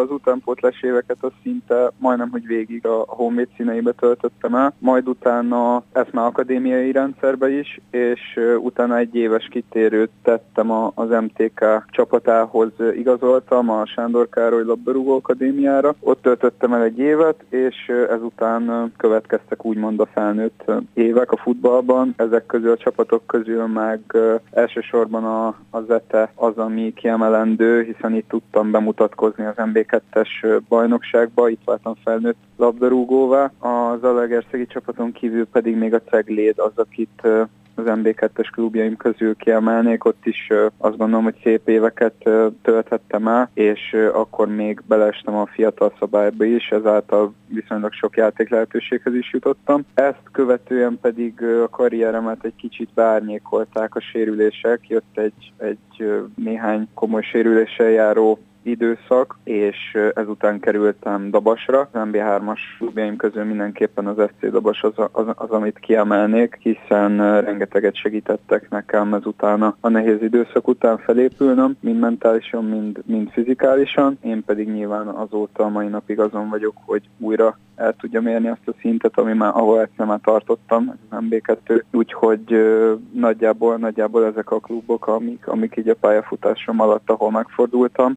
az utánpótlás éveket az szinte majdnem, hogy végig a Honvéd színeibe töltöttem el, majd utána ezt már akadémiai rendszerbe is, és utána egy éves kitérőt tettem az MTK csapatához, igazoltam a Sándor Károly labdarúgó akadémiára. Ott töltöttem el egy évet, és ezután következtek úgymond a felnőtt évek a futballban. Ezek közül a csapatok közül meg elsősorban a Zete az, ami kiemelendő, hiszen itt tudtam bemutatkozni az MB2-es bajnokságba, itt váltam felnőtt labdarúgóvá. A Zalaegerszegi csapaton kívül pedig még a Cegléd az, akit az MB2-es klubjaim közül kiemelnék, ott is azt gondolom, hogy szép éveket tölthettem el, és akkor még beleestem a fiatal szabályba is, ezáltal viszonylag sok játék lehetőséghez is jutottam. Ezt követően pedig a karrieremet egy kicsit beárnyékolták a sérülések, jött egy néhány komoly sérüléssel járó időszak, és ezután kerültem Dabasra. Az MB3-as klubjaim közül mindenképpen az SC Dabas az, amit kiemelnék, hiszen rengeteget segítettek nekem ezután a nehéz időszak után felépülnöm, mind mentálisan, mind fizikálisan. Én pedig nyilván azóta a mai napig azon vagyok, hogy újra el tudjam érni azt a szintet, ahol egyszer már tartottam, az MB2. Úgyhogy nagyjából ezek a klubok, amik így a pályafutásom alatt, ahol megfordultam.